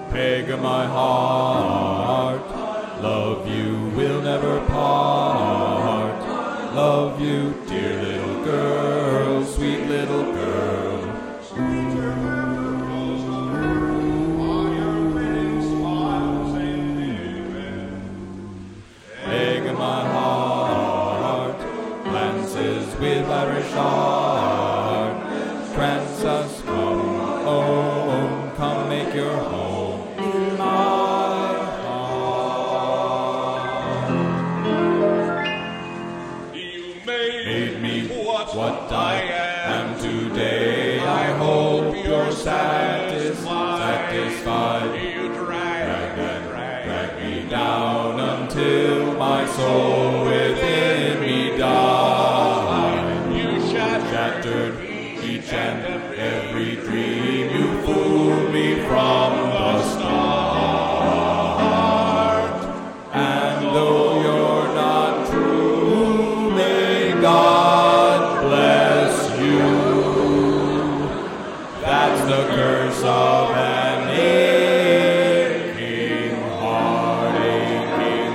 Peg of my heart, love you, we'll never part. Love you, dear little girl, sweet little girl. Peg of my heart, glances with Irish art. Trance us, come home, come make your home in my heart. You made me what I am today. I hope you're satisfied. You Drag me down until my soul within me died. You Shattered each and every dream. You fooled me from the start. And though you're not true, may God bless you. That's the curse of an aching heart, aching.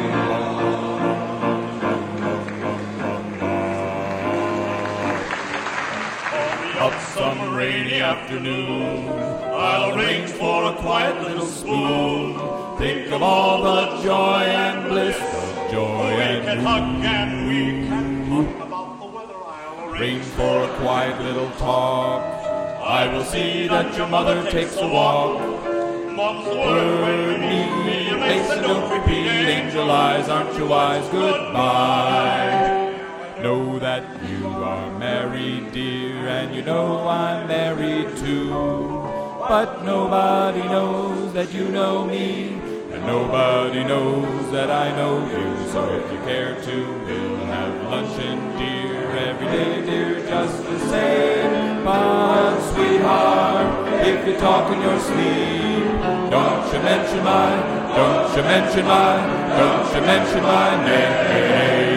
Up some rainy afternoon, I'll arrange for a quiet little spoon. Think of all the joy and bliss, the joy We can and hug and we can talk about the weather. I'll arrange for a quiet little talk. I will see that your mother takes a walk. Mom's Word word me, Mason, don't repeat. Angel eyes, aren't you wise? Goodbye. Know that you are married, dear, and you know I'm married too. But nobody knows that you know me, and nobody knows that I know you. So if you care to, we'll have luncheon, dear, every day, dear, just the same. But sweetheart, if you talk in your sleep, don't you mention my name.